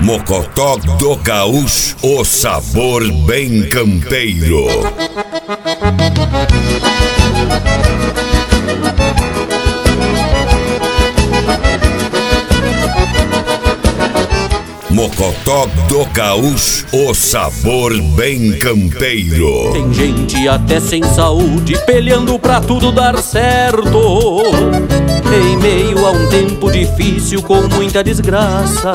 Mocotó do Gaúcho, o sabor bem campeiro. Mocotó do Gaúcho, o sabor bem campeiro. Tem gente até sem saúde, peleando pra tudo dar certo, em meio a um tempo difícil com muita desgraça.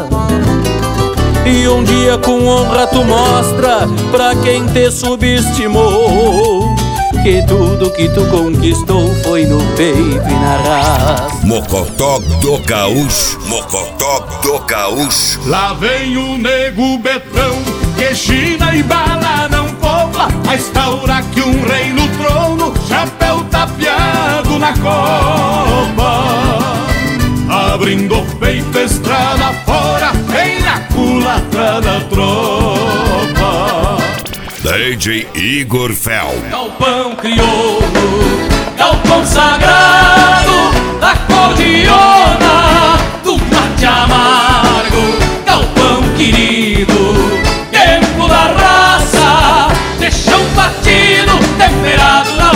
E um dia com honra tu mostra pra quem te subestimou que tudo que tu conquistou foi no peito e na raça. Mocotó do Gaúcho, Mocotó do Gaúcho. Lá vem o nego Betão, que China e bala não cola, a instaurar que um rei no trono, chapéu tapeado na copa. Abrindo o peito, estrada fora, vem na culatra da tropa. DJ Igor Fel. Galpão crioulo, galpão sagrado da cordiona, do mate amargo, galpão querido, tempo da raça, de chão batido, temperado na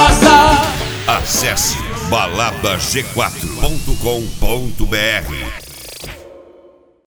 fumaça. Acesse baladag4.com.br.